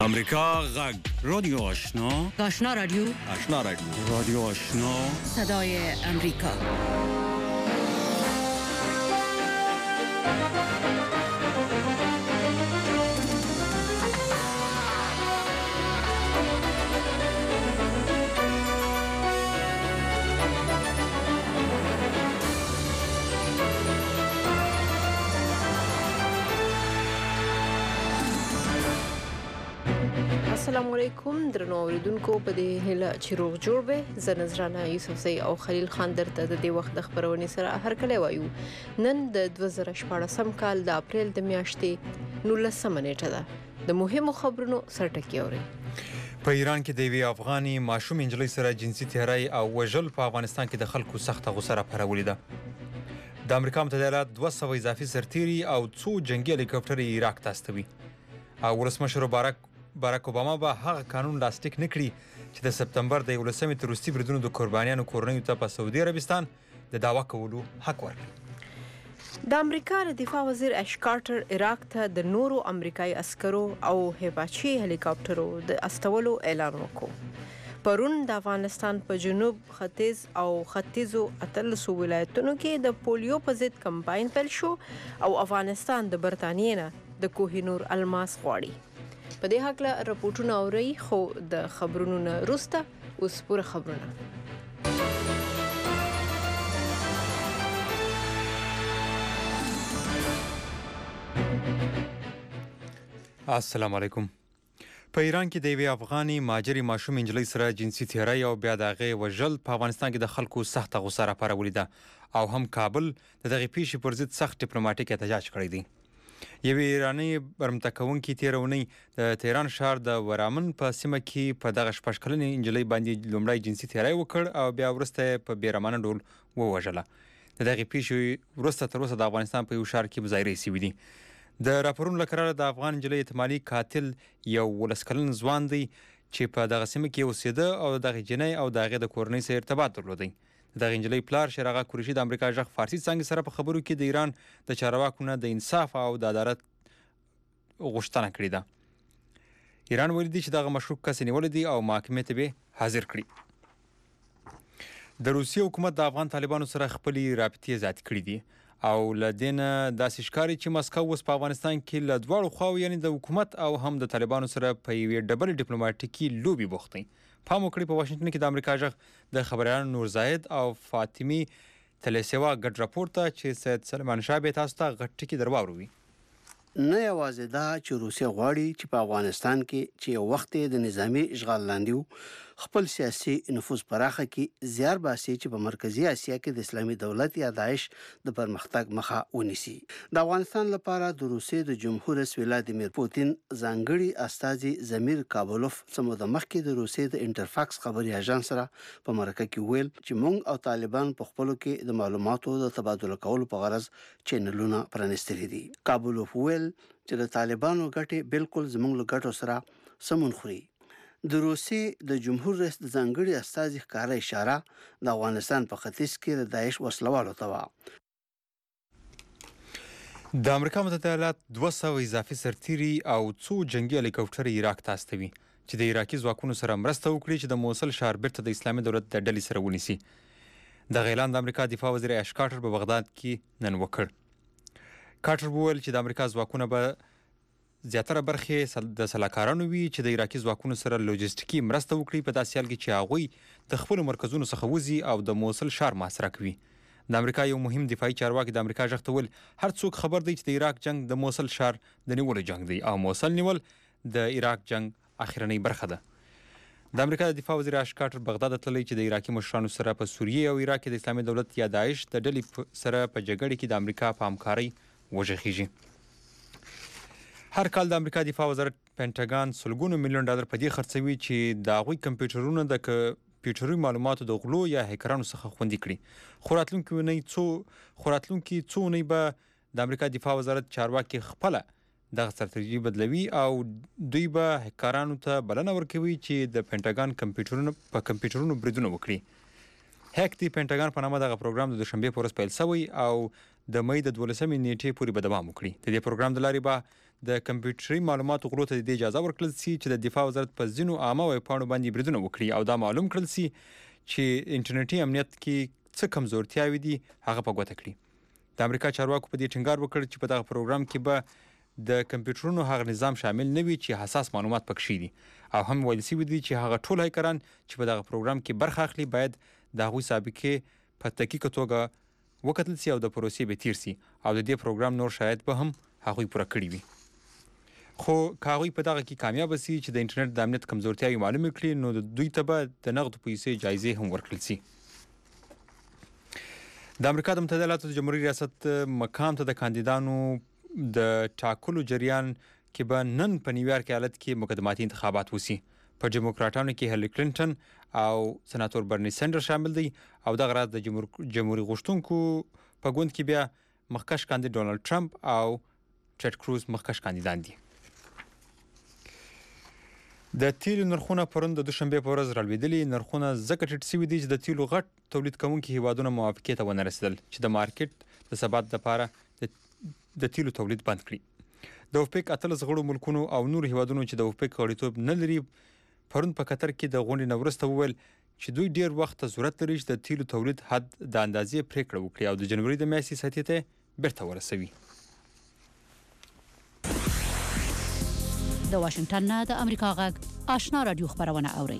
امریکا غږ رادیو آشنا رادیو رادیو آشنا صدای امریکا. السلام علیکم درنو اوریدونکو، په دې هله چې روغ جوړ به زه نظرانه یوسفزۍ او خلیل خان درته د دې وخت د خبرونې سره هرکلی وایو. نن د 2014 کال د اپریل د میاشتې 19 نیټه ده. د مهمو خبرونو سرټکی اوري. په ایران کې د یوې افغاني ماشوم نجلۍ سره جنسي تیری او وژل په افغانستان کې د خلکو سخته غوسه راپارولې ده. د امریکا متحده ایالات 200 اضافي سرتیري او څو جنگي هلیکاپټرې عراق ته استوي او ولسمشر باراک اوباما به هغه قانون لاسلیک نه کړي چې د سپتمبر د 11 تر وروستي بریدونو د قربانیانو کورنیو ته په سعودي عربستان د دعوا کولو حق ورکړي. د امریکا د دفاع وزیر اش کارټر عراق ته د نورو امریکایي عسکرو او هیپاچي هلیکاپټرو د استولو اعلان وکړ. پرون د افغانستان په جنوب ختیځ او ختیځو 13 ولایتونو کې د پولیو په ضد کمپاین پیل شو او افغانستان د برتانیې نه د کوهینور الماس غواړي. په دې هکله راپورټونه اوري، خو د خبرونو نه وروسته اوس پوره خبرونه. السلام علیکم. په ایران کې د یوې افغاني مهاجرې ماشوم نجلۍ سره جنسي تیری او بیا د هغې وژل په افغانستان کې د خلکو سخته غوسه راپارولې ده او هم کابل د دغې پیښې پر ضد سخت ډیپلوماټیک احتجاج کړی دی. یوې ایراني برمته کوونکې تېره اونۍ د تهران ښار د ورامن په سیمه کې په دغه 6 کلنې نجلۍ باندې لومړی جنسي تیری وکړ او بیا وروسته یې په بېرحمانه ډول ووژله. د دغې پیښې وروسته تر اوسه د افغانستان په یو ښار کې مظاهرې شوي دي. د راپورونو له قراره د افغان نجلۍ احتمالي قاتل یو 19 کلن ځوان دی چې په دغه سیمه کې اوسېده او دغې جنۍ او د هغې د کورنۍ سره ارتباط درلودی. دغه نجلۍ پلار شیراغ قریشي د امریکا غږ فارسي څانګې سره په خبرو کې د ایران د چارواکو نه د انصاف او د عدالت غوښتنه کړې ده. ایران ویلي دی چې دغه مشکوک کس نیولی دی او محاکمې ته به حاضر کړي. د روسیې حکومت د افغان طالبانو سره خپلې رابطې زیاتې کړي دي او له دې نه داسې ښکاري چې مسکو اوس په افغانستان کې له دواړو خواو یعنې د حکومت او هم د طالبانو سره په یوې ډبلې ډیپلوماټیکي لوبې بوخت دی. پام وکړئ، په واشنګټن کې د امریکا غږ د خبریالانو نور زاهد او فاطمي تلیسیوا ګډ راپور ته چې سید سلمان شاه به تاسو ته غټ ټکي در واوروي. نه یوازې دا چې روسیه غواړي چې په افغانستان کې چې یو وخت د نظامی اشغال لاندې خپل سیاسي نفوذ پراخه کې زیار باسي چې په مرکزی اسیا کې د اسلامي دولت یا داعش د پرمختګ مخه ونیسي. د افغانستان لپاره د روسیې د جمهور رئیس ولادیمیر پوتین ځانګړي استازي زمیر کابلوف سمو د مخکې د روسیې د انټرفاکس خبري اژانس سره په مرکه کې ویل چې موږ او طالبان په خپلو کې د معلوماتو د تبادله کولو په غرض چینلونه پرانیستلي دي. کابلوف ویل چې د طالبانو ګټې بالکل زموږ له ګټو سره سمون خوري. د روسیې د جمهور رئیس د ځانګړي استازي ښکاره اشاره د افغانستان په ختیځ کې د داعش وسلوالو ته وه. د امریکا متحده ایالات 200 اضافي سرتیري او څو جنگي هلیکاپټرې عراق ته استوي چې د عراقي ځواکونو سره مرسته وکړي چې د موصل ښار بیرته د اسلامي دولت د ډلې سره ونیسي. دغه اعلان د امریکا دفاع وزیر اش کارټر په بغداد کې نن وکړ. کارټر وویل چې د امریکا ځواکونه به زیاتره برخې د سلاکارانو وي چې د عراقي ځواکونو سره لوجستیکي مرسته وکړي په داسې حال کې چې هغوی د خپلو مرکزونو څخه وځي او د موصل ښار محاصره کوي. د امریکا یو مهم دفاعي چارواکي د امریکا غږ ته ویل هر څوک خبر دی چې د عراق جنگ د موصل ښار د نیولو جنگ دی او موصل نیول د عراق جنگ اخرنۍ برخه ده. د امریکا د دفاع وزیر اش کارټر بغداد ته تللی چې د عراقي مشرانو سره په سوریې او عراق کې د اسلامي دولت یا داعش د ډلې سره په جګړه کې د امریکا په همکارۍ وژغېږي. هر کال د امریکا دفاع وزارت پینټاګان $100 میلیون په دې خرڅوي چې د هغوی کمپیوټرونه د کمپیوټري معلوماتو د غلو یا هیکرانو څخه خوندي کړي. خو راتلونکي څو اونۍ به د امریکا دفاع وزارت چارواکي خپله دغه ستراتیژي بدلوي او دوی به هیکرانو ته بلنه ورکوي چې د پینټاګان کمپیوټرونو بریدونه وکړي. هیک دی پینټاګان په نامه دغه پروګرام د دوشنبې په ورځ پیل شوی او د مې د 12 نیټې پورې به دوام وکړي. د دې پروګرام د لارې به د کمپیوټري معلوماتو غلو ته د اجازه ورکړل سي چې د دفاع وزارت په ځینو عامه ویب پاڼو باندې بریدونه وکړي او دا معلوم کړل سي چې انټرنیټي امنیت کې څه کمزورتیاوې دي هغه په ګوته کړي. د امریکا چارواکو په دې ټینګار وکړ چې په دغه پروګرام کې به د کمپیوټرونو هغه نظام شامل نه وي چې حساس معلومات پکې دي او هم ویل شوي دي چې هغه ټول هیکران چې په دغه پروګرام کې برخه اخلي باید د هغوی سابقې په دقیقه توګه وکتل سي او د پروسې به تیر سي او د دې پروګرام نور شرایط به هم هغوی پوره کړي وي. خو که هغوی په دغه کې کامیاب سي چې د انټرنیټ د امنیت کمزورتیاوې معلومې کړي نو د دوی ته به د نغدو پیسې جایزې هم ورکړل سي. د امریکا د متحده ایالاتو د جمهوریت ریاست مقام ته د کاندیدانو د ټاکلو جریان کې به نن په نیویارک ایالت کې مقدماتي انتخابات وسی. په ډیموکراټانو کې هیلری کلینټن او سناتور برني سینډر شامل دي او دغه راز د جمهوریت غوښتونکو په ګوند کې بیا مخکښ کاندید ډونالد ټرمپ او ټیډ کروز مخکښ کاندیدان دي. د تیلو نرخونه پرون د دوشنبه په ورځ راولېدلي. نرخونه ځکه ټیټ شوي دي چې د تیلو غټ تولید کوونکي هیوادونه موافقې ته ونه رسیدل چې د مارکیټ د ثبات لپاره د تیلو تولید بند کړي. د اوپک 18 غړو ملکونو او نور هیوادونو چې د اوپک غړیتوب نه لري پرون په قطر کې د غونډې نه وروسته وویل چې دوی ډیر وخت ته ضرورت لري چې د تیلو تولید حد د اندازې پریکړه وکړي او د جنوري د میاشتې سطحې ته بیرته ورسوي. د واشنگټن نه د امریکا غږ آشنا رادیو خبرونه اوري.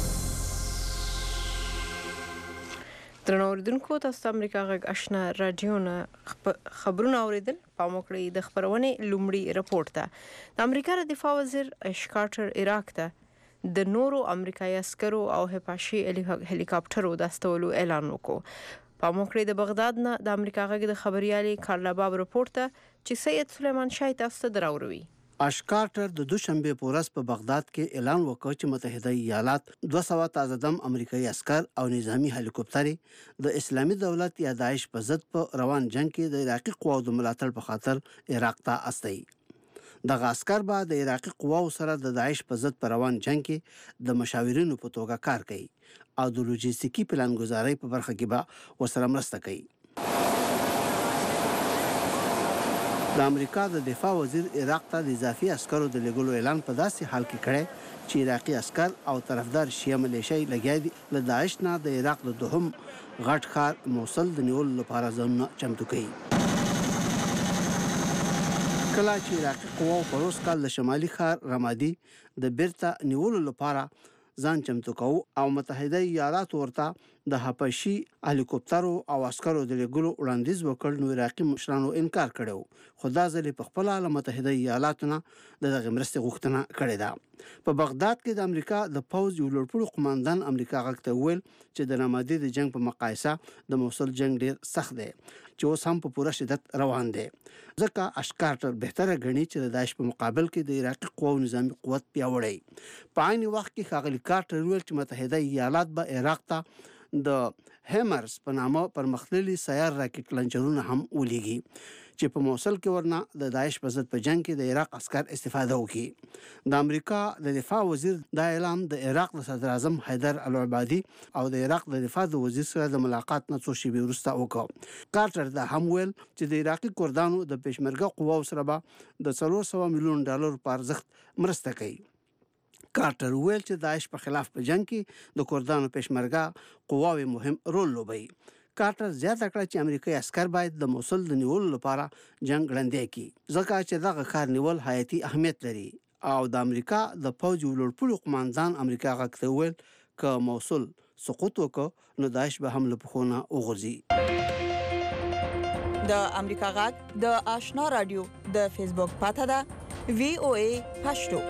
درنو اوریدونکو تاسو ته امریکا غږ آشنا رادیو نه خبرونه اوریدل. پام وکړئ د خبرونې لومړی رپورټ ته. د امریکا د دفاع وزیر اش کارټر عراق ته د نورو امریکایي عسکرو او هپاشي هلیکاپټرو د استولو اعلان وکړ. پام وکړئ د بغداد نه د امریکا غږ د خبريالي کارلا باب رپورټ ته چې سید سلیمان شاه تاسو ته دراوروي. اش کارټر د دوشنبه په ورځ په بغداد کې اعلان وکړ چې متحده ایالات 200 تازه دم امریکایي عسكر او نظامی هلیکوپټرې د اسلامي دولت یا داعش په ضد په روان جنگ کې د عراقي قواو د ملاتړ په خاطر عراق ته استوي. دغه عسكر به د عراقي قواو سره د داعش په ضد په روان جنگ کې د مشاورینو په توګه کار کوي او د لوجستیکي پلانګذارۍ په برخه کې به ورسره مرسته کوي. د امریکا د دفاع وزیر عراق ته د اضافي عسکرو د لګولو اعلان په داسې حال کې کړی چې عراقي عسكر او طرفدار شیعه ملیشي لګیا دي له داعش نه د عراق د دوهم غټ ښار موصل د نیولو لپاره ځانونه چمتو کوي. کله چې عراقي قواو په روس کال د شمالي ښار رمادي د بیرته نیولو لپاره ځان چمتو کوو او متحده ایالات ورته د هپاشي هلیکوپټرو او عسکرو د لګولو وړاندیز وکړ نو عراقي مشرانو انکار کړو. خو دا ځل په خپل له متحده ایالاتو نه دغه مرستې غوښتنه کړې ده. په بغداد کې د امریکا د پوز یو لوړپوړو قوماندان امریکا غږ ته ویل چې د رمادي د جنگ په مقایسه د موصل جنگ ډیر سخت دی چې اوس هم په پوره شدت روان دی. ځکه اش کارټر بهتره غني چې د داعش په مقابل کې د عراقي قواو نظامی قوت پیاوړی. په عین وخت کې ښاغلي کارټر ویل چې متحده ایالات به عراق ته د هیمرز په نامه پرمختللي سیار راکټ لانچرونه هم ولېږي چې په موصل کې ورنه د داعش په ضد په جنگ کې د عراق عسكر استفاده وکړي. د امریکا د دفاع وزیر دا اعلان د عراق د صدر اعظم حیدر العبادي او د عراق د دفاع د وزیر سره د ملاقات نه څو شېبې وروسته وکړ. کارټر دا هم ویل چې د عراقي کردانو د پېشمرګه قواو سره به د $400 میلیون په ارزښت مرسته کوي. کارټر ویل چې داعش په خلاف په جنگ کې د کردانو پېشمرګه قواوې مهم رول لوبوي. کارټر زیاته کړه چې امریکایي عسكر باید د موصل د نیولو لپاره جنگ ړندې کړي ځکه چې دغه ښار نیول حیاتي اهمیت لري او د امریکا د پوځ یو لوړپوړو قوماندان امریکا غږ ته ویل که موصل سقوط وکړ نو داعش به هم له پخونه وغورځي. د امریکا غږ د آشنا رادیو د فیسبوک پاته ده VOA پښتو.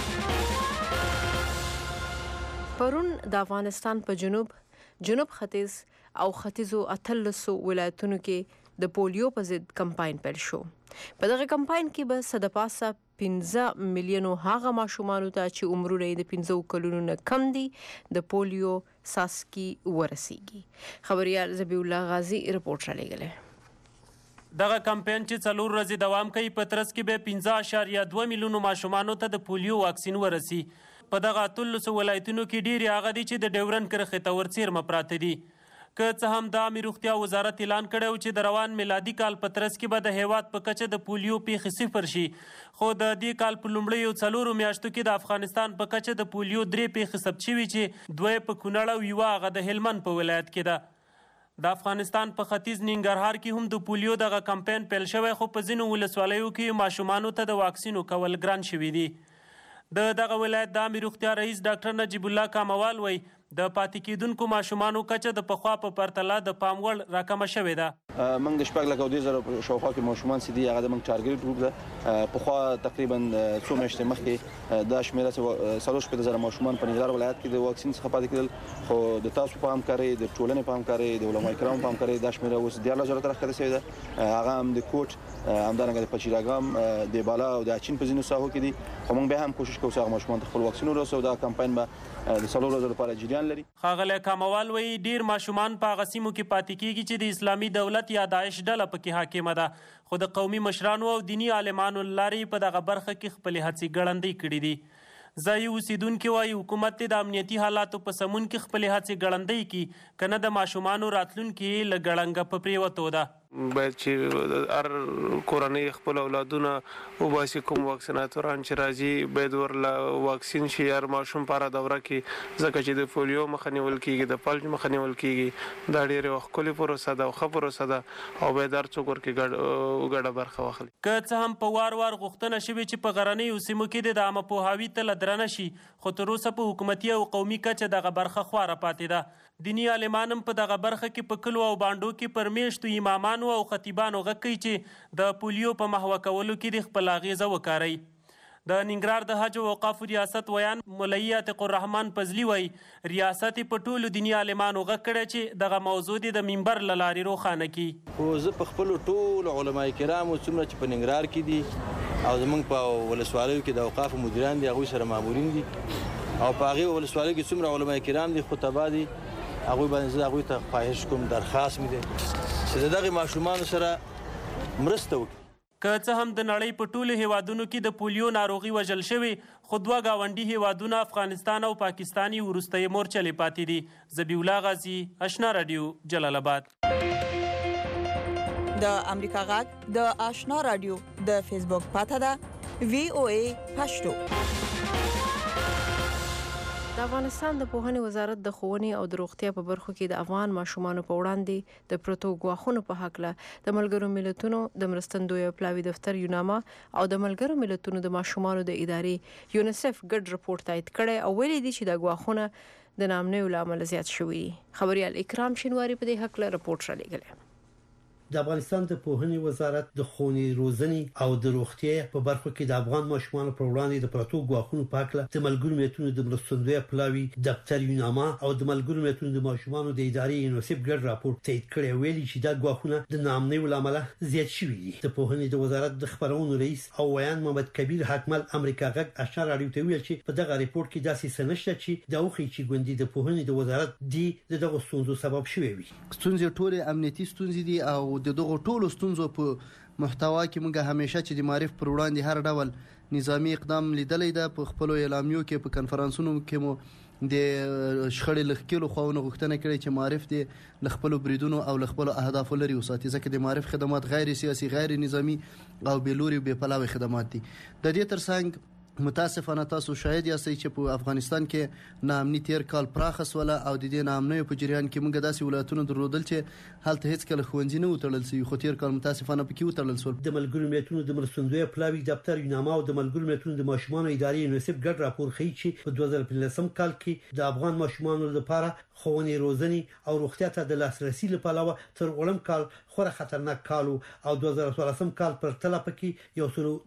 پرون د افغانستان په جنوب ختیځ او ختیځو 18 ولایتونو کې د پولیو په ضد کمپاین پیل شو. په دغه کمپاین کې به صدپاسه 15 میلیونو هغه ماشومان ته چې عمرونه د 15 کلونو نه کم دي د پولیو ساسکی ورسیږي. خبريال زبی الله غازی رپورټ را لګله. دغه کمپاین چې 4 ورځې دوام کوي په ترڅ کې به 15.2 میلیونو ماشومان ته د پولیو واکسین ورسي. په دغه 13 ولایتونو کې ډېری هغه دي چې د ډیورن کرښې ته ورڅیرمه پراته دي. که څه هم د عامه روغتیا وزارت اعلان کړی چې د روان میلادي کال په ترڅ کې به د هیواد په کچه د پولیو پیښې 0 شي، خو د دې کال په لومړیو 4 میاشتو کې د افغانستان په کچه د پولیو 3 پیښې ثبت شوي چې 2 په کونړ او یوه هغه د هلمند په ولایت کې ده. د افغانستان په ختیځ ننګرهار کې هم د پولیو دغه کمپاین پیل شوی، خو په ځینو ولسوالیو کې ماشومانو ته د واکسینو کول ګران شوي دي. د دغه ولایت د عامه روغتیا رئیس ډاکټر نجیب الله کاموال وایي د پاتې کېدونکو ماشومانو کچه د پخوا په پرتله د پام وړ راکمه شوې ده. موږ د 4,000 شاوخوا کې ماشومان چې دي هغه د موږ ټارګټ ګروپ ده. پخوا تقریبا 2 میاشتې مخکې دا شمیره 3,000 ماشومان په ننګرهار ولایت کې د واکسین څخه پاتې کېدل، خو د تاسو په همکارۍ، د ټولنې په همکارۍ، د علماء کرامو په همکارۍ دا شمیره اوس 13,000 ته راښکته شوې ده. هغه هم د کوټ، همدارنګه د پچیراګام، د بالا او د اچین په ځینو ساحو کې دي، خو موږ به هم کوشش کوو چې هغه ماشومان ته خپل واکسین ورسوو. دا کمپاین به د 4 ورځو لپاره جریان لري. ښاغلی کاموال وایي ډیر ماشومان په هغه سیمو کې پاتې کیږي چې د اسلامي دولت یا داعش ډله پکې حاکمه ده، خو د قومي مشرانو او دیني عالمانو لارې په دغه برخه کې خپلې هڅې ګړندۍ کړي دي. ځایي اوسیدونکي وایي حکومت د امنیتي حالاتو په سمون کې خپلې هڅې ګړندۍ کړي، که نه د ماشومانو راتلونکي له ګړنګه په پرېوتو ده. باید چې هر کورنۍ خپل اولادونه وباسي، کوم واکسیناتوران چې راځي باید ورله واکسین شي هر ماشوم په هره دوره کې، ځکه چې د پولیو مخه نیول کېږي، د فلج مخه نیول کېږي. دا ډېرې ښکلې پروسه ده او ښه پروسه ده او باید هر څوک ورکې ګډه برخه واخلي. که څه هم په وار غوښتنه شوې چې په غرنیو سیمو کې د عامه پوهاوي تله درنه شي، خو تر اوسه په حکومتي او قومي کچه دغه برخه خواره پاتې ده. دیني عالمان هم په دغه برخه کې په کلو او بانډو کې پر میشتو امامانو او خطیبانو غږ کوي چې د پولیو په محوه کولو کې د خپل اغیزه وکاروي. د ننګرهار د حج او اوقافو ریاست ویان مولوي عتیق الرحمن فضلي وایي ریاست په ټولو دیني عالمانو غږ کړی چې دغه موضوع د منبر له لارې روښانه کړي. خو زه په خپلو ټولو علما کرامو څومره چې په ننګرهار کې دي او زموږ په ولسوالیو کې د اوقافو مدیران دي، هغوی سره مامورین دي او په هغې ولسوالیو کې څومره علما کرام دي، خطبا دي، هغوی باندې زه هغوی ته خواهش کوم، درخواست مې دی چې د دغې ماشومانو سره مرسته وکړي. که څه هم د نړۍ په ټولو هیوادونو کې د پولیو ناروغي وژل شوې، خو 2 ګاونډي هیوادونه افغانستان او پاکستان یې وروستۍ مورچلې پاتې دي. ذبیح الله غازي، اشنا رادیو، جلال آباد. د امریکا غږ د آشنا رادیو د فیسبوک پاته ده VOA پښتو. د افغانستان د پوهنې وزارت د ښوونې او د روغتیا په برخو کې د افغان ماشومانو په وړاندې د پروتو ګواښونو په هکله د ملګرو ملتونو د مرستندویه پلاوي دفتر یوناما او د ملګرو ملتونو د ماشومانو د ادارې یونیسف ګډ رپورټ تایید کړی او ویلي دي چې دا ګواښونه د نامنیو له امله زیات شوي دي. خبریال اکرام شینواری په دې هکله رپورټ رالیږلی. د افغانستان د پوهنې وزارت د ښوونې روزنې او د روغتیا په برخو کې د افغان ماشومانو پر وړاندې د پروتو ګواښونو په اړه د ملګرو ملتونو د مرستندویه پلاوي دفتر یوناما او د ملګرو ملتونو د ماشومانو د ادارې یونیسف ګډ راپور تایید کړی، ویلي چې دا ګواښونه د نامنیو له امله زیات شوي دي. د پوهنې د وزارت د خبرونو رئیس او ویان محمد کبیر حکمل امریکا غږ اشاره راډیو ته ویل چې په دغه ریپورت کې داسې څه نشته چې د اوخي چې ګوندې د پوهنې د وزارت دی دغه ستونزو سبب شوی وي. ستونزې ټول امنیتي ستونزې دي او دغه ټول ستونزو په محتوا کې موږ همیشه چې د معرف پر وړاندې هر ډول نظامی اقدام لیدلې ده. په خپل اعلامیو کې په کنفرانسونو کې مو د شخړې لخکلو خوونه غوښتنه کړې چې معرف د خپل بریدونو او خپل اهداف لري وساتي، ځکه د معرف خدمات غیر سیاسي، غیر نظامی او بلوري بې پلاوي خدمات دي. د دې ترڅنګ متاسفانه تاسو شاهد یاستئ چې په افغانستان کې ناامني تیر کال پراخه سوله او د دې ناامنۍ په جریان کې موږ داسې ولایتونه درلودل چې هلته هیڅ کله ښوونځي نه وتړل شوي، خو تیر کال متاسفانه پکې وتړل شول. د ملګرو ملتونو د مرستندویه پلاوي دفتر یوناما او د ملګرو ملتونو د ماشومانو ادارې یونیسف ګډ راپور ښیي چې په 2015 کال کې د افغان ماشومانو لپاره ښوونې روزنې او روغتیا ته د لاسرسي لپاره تر وړم کال خورا خطرناک کال او 2014 کال پر تله پکې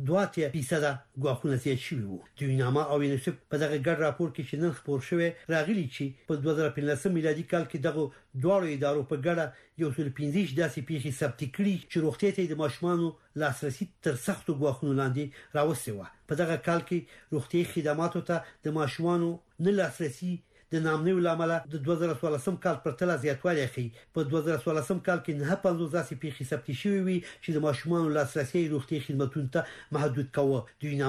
1.2% ګواښونه زیات شوي وو. د یوناما او یونیسف په دغه ګډ راپور کې چې نن خپور شوی راغلي چې په 2015 میلادي کال کې دغه دواړو ادارو په ګډه 115 داسې پیښې ثبت کړي چې روغتیا ته د ماشومانو لاسرسي تر سختو ګواښونو لاندې راوستي و. په دغه کال کې روغتیا خدماتو ته د ماشومانو نه لاسرسي د نامنیو لامل د 2014 کال پر تله زیاتوالی ښیي. په 2014 کال کې 950 داسې پیښې ثبت شوې وي چې د ماشومانو لاسرسي روغتیا خدماتو ته محدود کوه. د یوناما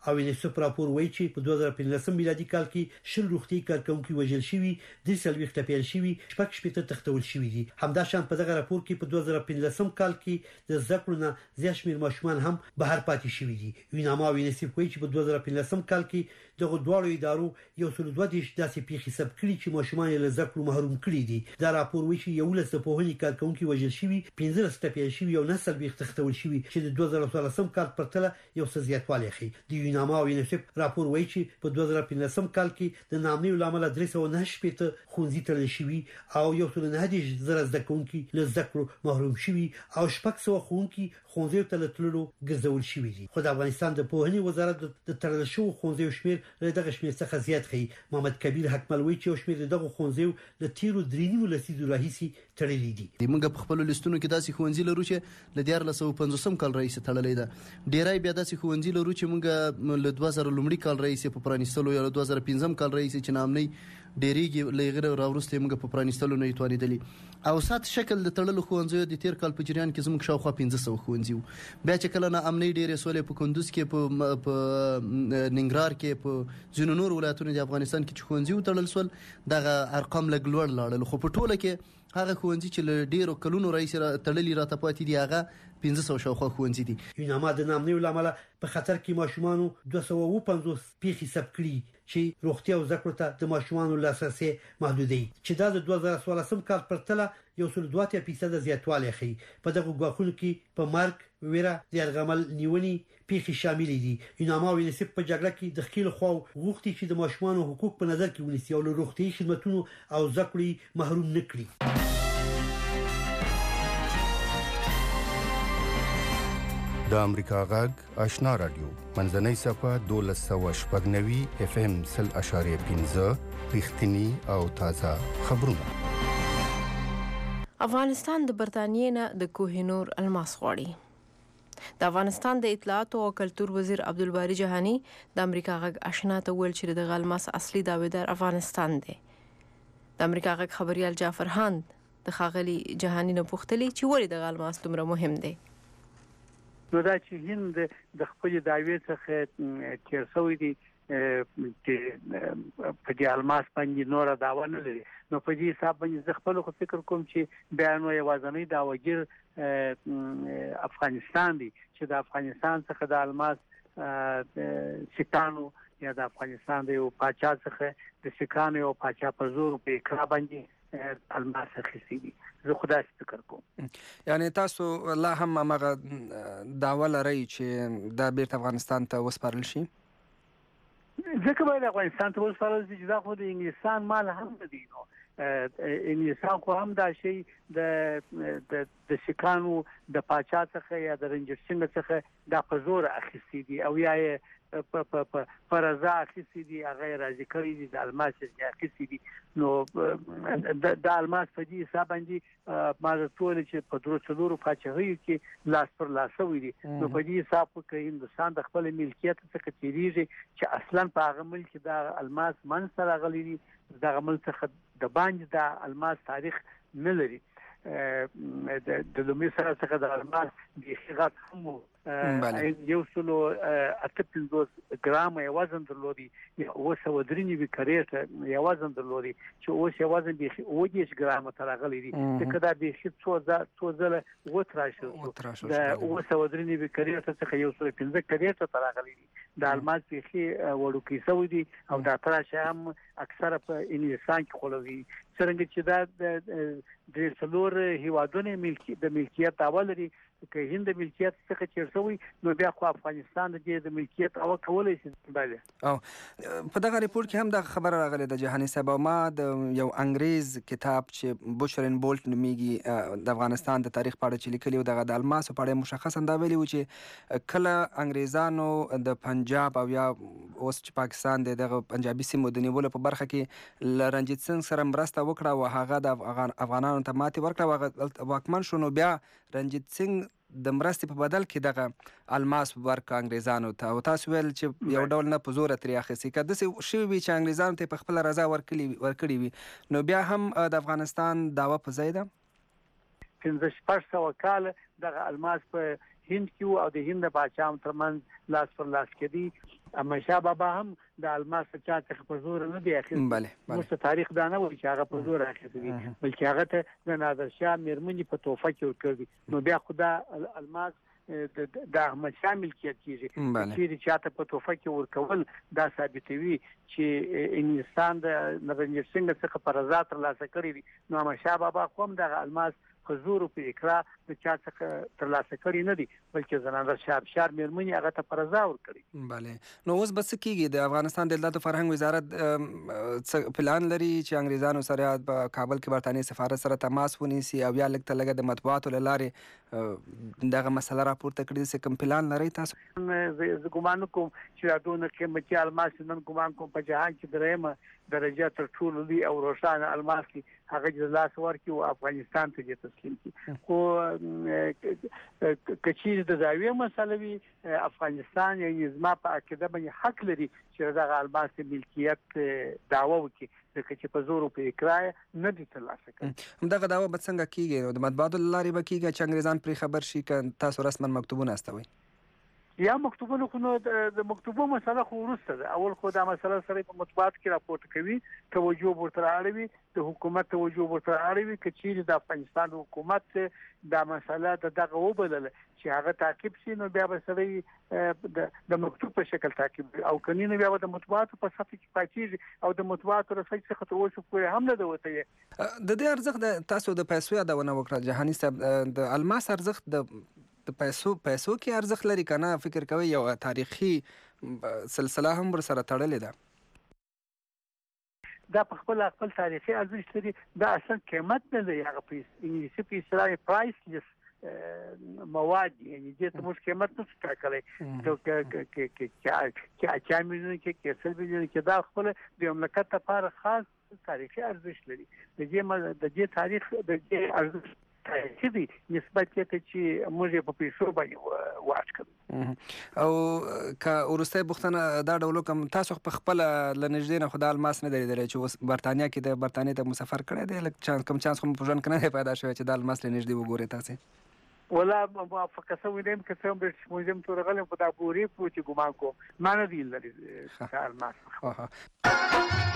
او یونیسف راپور وایي چې په 2015 میلادي کال کې 10 روغتي کارکونکو وژل شوي، 3 ټپيان شوي، 6 تختول شوي دي. همدا شان په دغه راپور کې په 2015 کال کې د ذکر نه زیات شمېر ماشومان هم بهر پاتې شوي دي. یوناما او یونیسف وایي چې په 2015 کال کې دغه دواړو ادارو یو څل 2 داسې پیښې ثبت کړي چې ماشومان له ذکر محروم کړي دي. دا راپور وایي چې 11 پوهنې کارکونکو وژل شوي، 15 ټپيان شوي او 9 تختول شوي چې د 2014 کال پرتله یو څه زیاتوالی ښيي. د یوناما او یونیسف راپور وایي چې په 2015 کال کې د نامنیو لامل 309 خونځي تړل شوي او یو څل 9 زره زده کوونکي له ذکر محروم شوي او 600 خونکي خونځي ته تللو ګرځول شوي دي. خو د افغانستان د پوهنې وزارت د تړل شوو خونځي شمیر له دغه شمیر څخه زیات ښيي. محمد کبیر حکمل وایي چې شمیر دغه خونځي له تیرو 3 لسیزو راهیسي تړلې دي. موږ په خپل لیستونو کې داسې خونځي لرو چې ل 1450 کال راهیسي تړلې ده. ډیرای بیا داسې خونځي لرو چې موږ له 2000 لومړي کال راهیسي په پرانیستلو یا 2015 کال راهیسي چې نامنۍ ډیریږي لغیر راورسته موږ په پرانیستلو نه یتوانیدلی. او سات شکل د تړلو خونځي د تیر کال په جریان کې زموږ شاوخوا 1500 خونځي بیا چې کله نه امنۍ ډیرې سولې په کندوز کې په ننګرهار کې په ځینو نور ولایتونو د افغانستان کې چې خونځي تړل سول دغه ارقام لګ لوړ لاړل. خو په ټوله کې هغه خونځي چې له ډیرو کلونو راهیسي تړلي راته پاتې دي هغه 1500 شاوخوا خونځي دي. یوناما د نامنیو لامل په خطر کې ماشومان 250 پیښې ثبت کړي چې روغتیا او ذکر ته د ماشومان لاسرسي محدودي چې دا د 2014 کال پرتله یو څل 2% زیاتوالی ښيي. په دغه غواخونو کې په مرګ، ویره، د یرغمل نیونې پیښې شامل دي. یوناما او یونیسف په جګړه کې د خپل خو غوښتي چې د ماشومان حقوق په نظر کې ونیسي او له روغتي خدماتونو او ذکر محروم نکړي. د امریکا غږ آشنا رادیو منځنۍ صفه 1290 FM 0.5 رښتینی او تازه خبرونه. افغانستان د برتانیې نه د کوهنور الماس غواړي. د افغانستان د اطلاعات او کلتور وزیر عبدالباری جهانی د امریکا غږ آشنا ته ویل چې د الماس اصلي داویدار افغانستان دی. د امریکا غږ خبريال جعفر هاند د خاغلی جهانی نه پوښتلی چې ولې د الماس دومره مهم دی. نو دا چې هند د خپل دعوی څخه تیر شوی دی چې په دې الماس باندې نور دعوا نه لري. نو په دې حساب باندې زه خپل خو فکر کوم چې بیان او وازنۍ داوګر افغانستان دی چې د افغانستان څخه د الماس سکانو یا د افغانستان د یو پاچا څخه د سکانو او پاچا په زور په اقرا باندې الماس خسي دي. زه خدای فکر کوم یعنی تاسو لا هم هغه داوا لرئ چې دا بیرته افغانستان ته وسپارل شي. ځکه باید افغانستان ته وسپارل شي چې دا خو د انګلیسان مال هم نه دی. نو انګلیسان خو هم دا شی د سکانو د پاچا څخه یا د رنجر سنگ څخه د په زور اخیستي دي او یا په فرضا اخیستي دي هغه راځي کړی دي د الماس اخیستي دي. نو د الماس په دې حساب باندې ما ټول چې په درو څلورو پاچاهیو کې لاس پر لاس وي دي. نو په دې حساب کې هندستان د خپل ملکیت څخه تیریږي چې اصلا په هغه ملک د الماس من سره غلي دي. د عمل څخه د باندې د الماس تاریخ نه لري. د لومړي سره څخه د الماس د خغات هم یو سلو 8 ګرام یې وزن درلودي یا 293 کریټ یې وزن درلودي چې اوس یې وزن به 20 ګرام تر غلي دي. کله به هیڅ څو ځله وتراشل د 293 کریټ څخه یو سلو 15 کریټ تر غلي دي. د الماس په وړوکی سوي دي او دا تراشه هم اکثره په انګلیسان کې خلوي. څنګه چې دا د څلور هیوادونو ملکیت اول لري که هند ملکیت څخه چیرسوي نو بیا خو افغانستان د ملکیت او کولای شي. بله او په دغه ریپورت کې هم دا خبره راغله د جهاني صاحب ما د یو انګریز کتاب چې بوشرن بولټ نومیږي د افغانستان د تاریخ په اړه چې لیکلی و دغه د الماس په اړه مشخصا دا ویلي و چې کله انګریزانو د پنجاب او یا اوس چې پاکستان دغه پنجابي سیمو د نیولو په برخه کې ل رنجیت سنگ سره مرسته وکړه او هغه د افغانانو ته ماتې ورکړه واکمن شو. نو بیا رنجیت سنگ د مرستې په بدل کې دغه الماس ورکړه انګریزانو ته او تاسو ویل چې یو ډول نه په زوره ترې اخیستي. که داسې شوي وي چې انګریزانو ته په خپله رضا ورکړي وي نو بیا هم د افغانستان دعوه په ځای ده. 1500 کال دغه الماس په هند کې او د هند پاچا ترمنځ لاس پر لاس کې دي احمدشاه بابا هم د الماس چا څخه په زور نه دی اخیستی. موږ تاریخ دا نه وایي چې هغه په زور اخیستی دي، بلکې هغه ته د نادرشاه میرمنې په تحفه کې ورکړي. نو بیا خو دا الماس د احمد شاه ملکیت کیږي چې چاته په تحفه کې ورکول دا ثابتوي چې انګلستان د نوبل څنګه څخه پر رضا ترلاسه کړی دي. نو احمد شاه بابا کوم د الماس حضور په اقرا د چا څخه ترلاسه کړی نه دي، بلکې زنانه شهر میرمنې هغه ته پر رضا ورکړي. بله نو اوس بس کیږي د افغانستان د دولت فرهنګ وزارت پلان لري چې انګریزانو سره په کابل کې برتانیې سفارت سره تماس ونیسي او یا لږ تلګه د مطبوعاتو لارې دغه مسله راپورته کړي. څه کوم پلان لري تاسو؟ زه ګمان کوم چې دونه قیمتي الماس نن ګمان کوم په جهان کې درېمه درجه تر ټولو لوی او روښانه الماس کې هغه د لاس ورکړي او افغانستان ته تسلیم کړي. خو کچې د زاویه مسله وي افغانستان یې زما په عقیده باندې حق لري چې دغه الماس ملکیت دعوه وکړي، ځکه چې په زور په اقرا نه دي ترلاسه کړي. دغه دعوه به څنګه کیږي؟ د مطبوعاتو لارې به کیږي چې انګریزان پرې خبر شي که تاسو رسما مکتوبونه استوي؟ یا مکتوبونه خو نو د مکتوبو مسله خو وروسته ده. اول خو دا مسله سره په مطبوعات کې راپورته کوي، توجه ورته اړوي، د حکومت توجه ورته اړوي. که چیرې د افغانستان حکومت دا مسله دغه وبلله چې هغه تعقیب شي، نو بیا به سره د مکتوب په شکل تعقیب او کني نو بیا د مطبوعاتو په صفحه کې پاتېږي او د مطبوعاتو رسۍ څخه تر اوسه پورې هم نه ده وته. د دې ارزښت د تاسو د پیسو یادونه وکړه جهاني صاحب، د الماس ارزښت د پیسو کې ارزښت لري کنه؟ فکر کوي یو تاریخي سلسله هم ور سره تړلې ده. دا په خپل تاریخي ارزښت لري. دا اصلا قیمت نه لري، هغه په انګلیسي په اصطلاح پرایسلیس مواد، یعنی دې ته موږ قیمت نه ټاکلی چې 8 میلیون کې 10 میلیون کې دا خپل د مملکت لپاره خاص تاریخي ارزښت لري. د دې تاریخ د دې ارزښت چې دی نسبت ته چې موږ په پیسو باندې واچ او که ورسته بوختنه دا ډول کوم تاسو په خپل لنجدې نه خدای الماس نه درې چې اوس برتانیا کې د برتانیې ته مسافر کړی دی، لکه چانس کم چانس کوم پروژن کنه پیدا شوی چې د الماس لنجدې وګوري تاسو؟ ولا موافقه سوي دیم که څوم برټش موزیم تور غلم په دا پوری پوچ ګمان کوم ما نه دی لري الماس.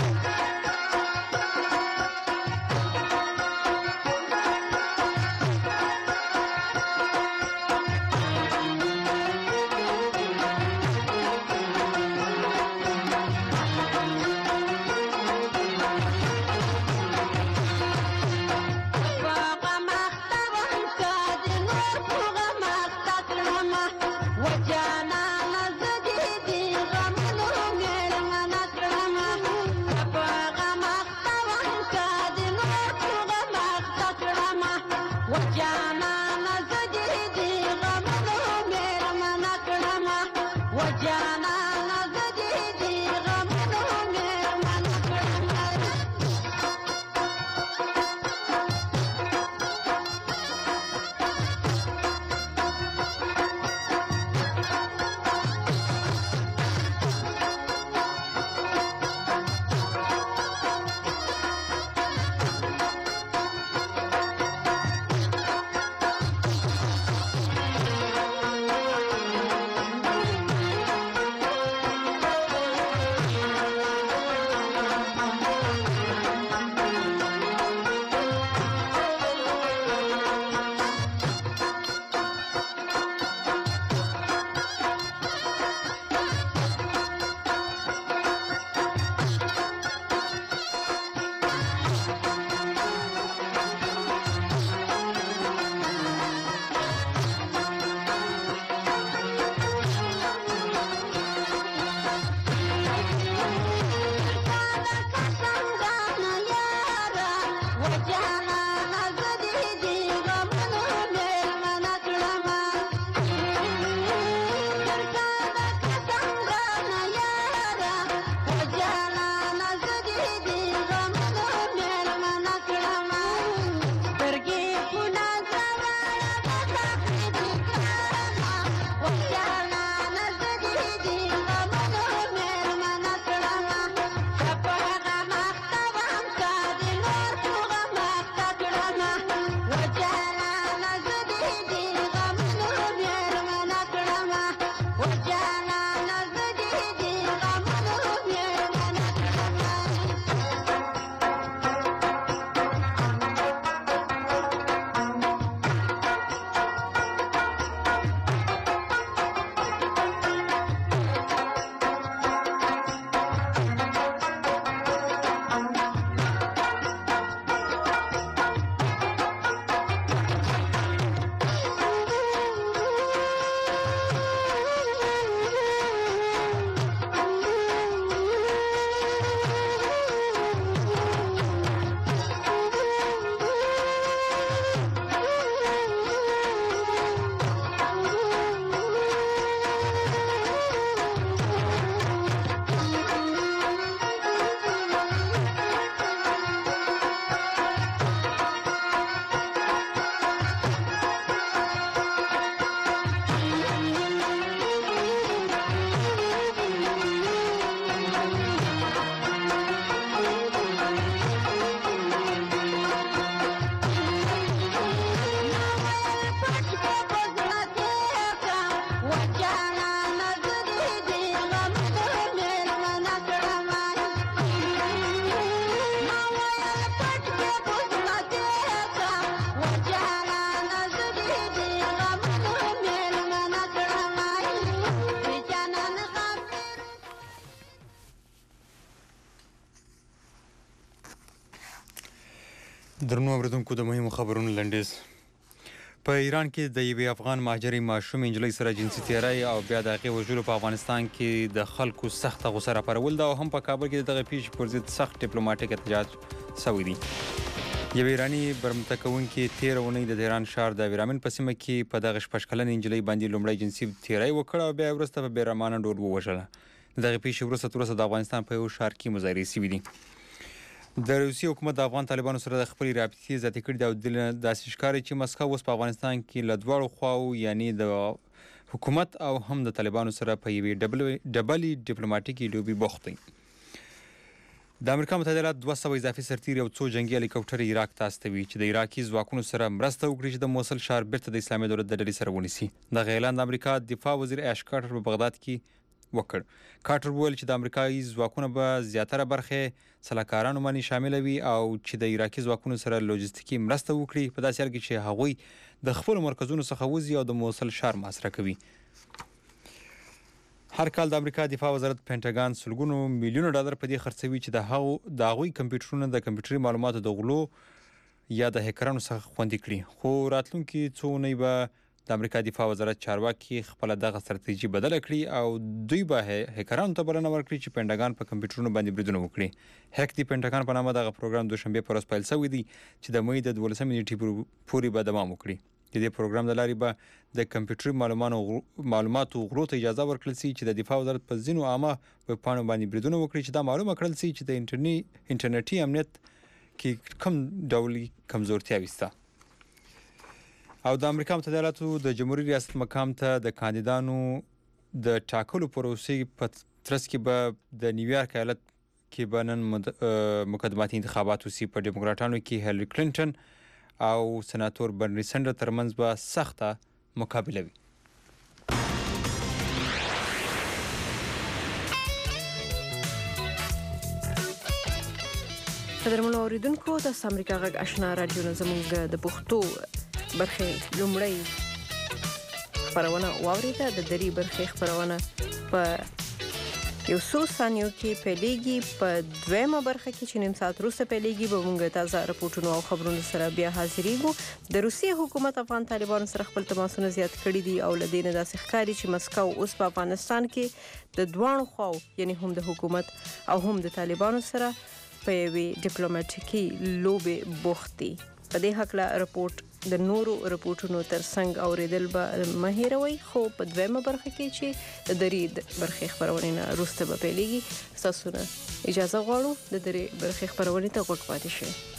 درنو اوریدونکو د مهمو خبرونو لنډیز. په ایران کې د یوې افغان مهاجرې ماشوم انجلۍ سره جنسي تیری او بیا د هغې وژلو په افغانستان کې د خلکو سخته غوسه راپارول ده او هم په کابل کې د دغه پیښې پر ضد سخت ډیپلوماټیک احتجاج شوی دی. یو ایراني برمته کوونکي تېره اونۍ د تهران ښار د ویرامین په سیمه کې په دغه 16 کلنې نجلۍ باندې لومړی جنسي تیری وکړ او بیا وروسته په بېرحمانه ډول ووژله. د دغې پیښې وروسته د افغانستان په یو ښار کې مظاهرې شوي دي. د روسیې حکومت د افغان طالبانو سره د خپلې رابطې زیاتې کړي دي او داسې ښکاري چې مسکو اوس په افغانستان کې له دواړو خواو یعنی د حکومت او هم د طالبانو سره په یوې ډبلې ډیپلوماټیکې لوبې بوخت دی. د امریکا متحده ایالات 200 اضافي سرتیري او څو جنګي هلیکاپټر عراق ته استوي چې د عراقي ځواکونو سره مرسته وکړي چې د موصل ښار بیرته د اسلامي دولت د ډلې سره ونیسي. دغه اعلان د امریکا دفاع وزیر ایش کارټر په بغداد کې وکړ. کارټر وویل چې د امریکایي ځواکونه به زیاتره برخې سلاکارانو باندې شامله وي او چې د عراقي ځواکونو سره لوجستیکي مرسته وکړي په داسې حال کې چې هغوی د خپلو مرکزونو څخه وځي او د موصل ښار محاصره کوي. هر کال د امریکا دفاع وزارت پینټاګان سلګونو میلیونه ډالر په دې خرڅوي چې د هغوی کمپیوټرونه د کمپیوټري معلوماتو د غلو یا د هیکرانو څخه خوندي کړي. خو راتلونکي څو اونۍ به د امریکا دفاع وزارت چارواکي خپله دغه ستراتیژي بدله کړي او دوی به هیکرانو ته بلنه ورکړي چې پینټاګان په کمپیوټرونو باندې بریدونه وکړي. هیک دی پینټاګان په نامه دغه پروګرام دوشنبې په ورځ پیل شوی دی چې د مۍ د 12 نیټې پورې به دوام وکړي. د دې پروګرام د لارې به د کمپیوټري معلوماتو غلو ته اجازه ورکړل شي چې د دفاع وزارت په ځینو عامه ویب پاڼو باندې بریدونه وکړي چې دا معلومه کړل شي چې د انټرنیټي امنیت کې کوم ډول کمزورتیاوې شته. او د امریکا متحده ایالاتو د جمهوریت ریاست مقام ته د کاندیدانو د ټاکلو پروسې په ترڅ کې به د نیویارک ایالت کې به نن مقدماتي انتخابات وشي. په ډیموکراټانو کې هیلری کلینټن او سناتور برني سنډر ترمنځ به سخته مقابله وي. قدرمنو اوریدونکو تاسو امریکا غږ آشنا رادیو زموږ د پښتو برخې لومړی خبرونه واوریده. د درې برخې خبرونه په یو څو ثانیو کې پیلېږي. په دویمه برخه کې چې نیم ساعت وروسته پیلېږي به موږ تازه راپورټونو او خبرونو سره بیا حاضرېږو. د روسیې حکومت افغان طالبانو سره خپل تماسونه زیات کړي دي او له دې نه داسې ښکاري چې مسکو اوس په افغانستان کې د دواړو خواو یعنی هم د حکومت او هم د طالبانو سره په یوې ډیپلوماټیکي لوبې بوخت دي. په دې هکله راپورټ د نورو راپورټونو ترڅنګ اوریدل به مه هیروئ. خو په دویمه برخه کې چې د درې برخې خبرونې نه وروسته به پیلېږي تاسو نه اجازه غواړو د درې برخې خبرونې ته غوږ پاتې شئ.